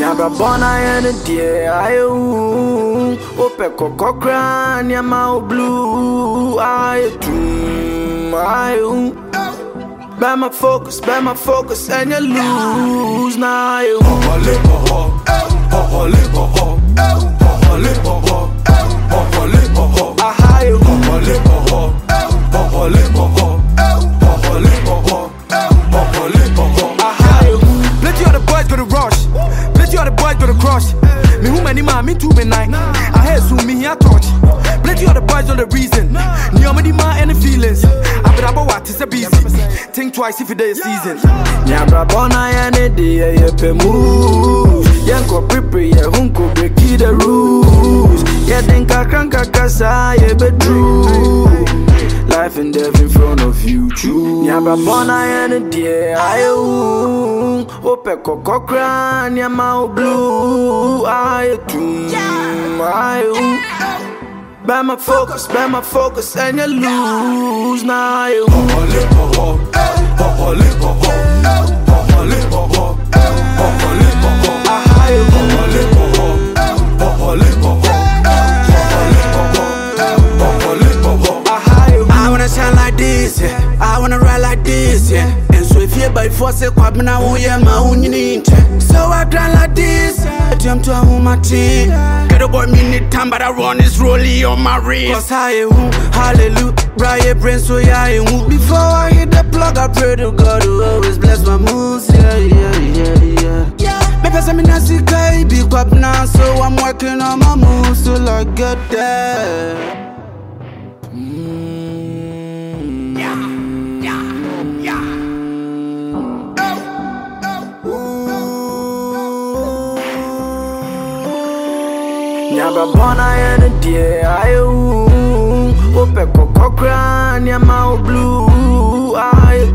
Nyabra bona yene die ayu ope kokokra nyama blue ayu By my focus and you lose now you Plenty of the boys go to rush, plenty of the boys go to crush. Me who many man, me too me night. I heard soon me here touch. Plenty of the boys on the reason. Near me man any feelings. I bet about what is a busy. Think twice if it is season. Nyabra bona any day ye pe move. Yanko prepare ye hunko break the rules. Ye think I can't kasa ye be true. Life and death in front of you, true. Nyabra bona any day ayu ope kokokra nyama blue ayu By my focus and you lose now you I wanna shine like this, yeah. I wanna ride like this, yeah. And so if you by force, I'm not my own need. So I grind like this, attempt to hold my team. Get a boy minute time, but I run this rollie on my wrist. Cause I hallelujah, bright brain, so yeah, before I hit the plug, I pray to God who always bless my moves, yeah. Me pesa me nasi kai, big up now, so I'm working on my moves till I get there. Nyabra bona yene die ayu ope kokokra nyama blue ayu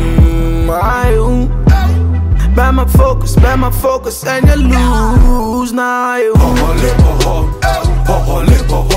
By my focus and you lose now you